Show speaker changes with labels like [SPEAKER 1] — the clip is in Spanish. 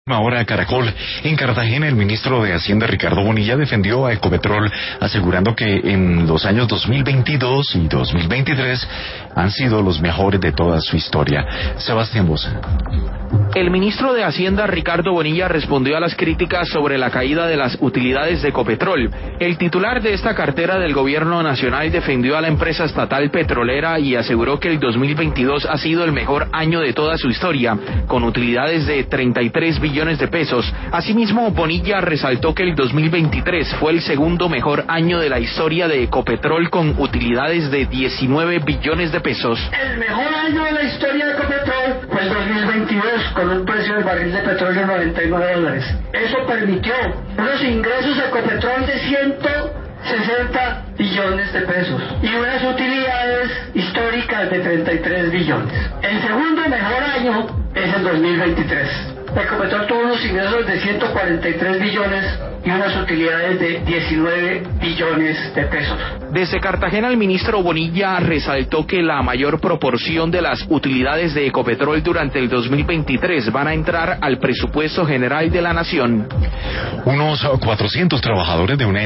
[SPEAKER 1] Ahora Caracol. En Cartagena, el ministro de Hacienda, Ricardo Bonilla, defendió a Ecopetrol, asegurando que en los años 2022 y 2023 han sido los mejores de toda su historia. Sebastián Boza.
[SPEAKER 2] El ministro de Hacienda, Ricardo Bonilla, respondió a las críticas sobre la caída de las utilidades de Ecopetrol. El titular de esta cartera del gobierno nacional defendió a la empresa estatal petrolera y aseguró que el 2022 ha sido el mejor año de toda su historia, con utilidades de 33 billones de pesos. Asimismo, Bonilla resaltó que el 2023 fue el segundo mejor año de la historia de Ecopetrol, con utilidades de 19 billones de pesos.
[SPEAKER 3] El mejor año de la historia de Ecopetrol fue el 2022, con un precio del barril de petróleo de $99. Eso permitió unos ingresos de Ecopetrol de 160 billones de pesos y unas utilidades históricas de 33 billones. El segundo mejor año es el 2023. Ecopetrol tuvo unos ingresos de 143 billones y unas utilidades de 19 billones de pesos.
[SPEAKER 2] Desde Cartagena, el ministro Bonilla resaltó que la mayor proporción de las utilidades de Ecopetrol durante el 2023 van a entrar al presupuesto general de la nación.
[SPEAKER 1] Unos 400 trabajadores de una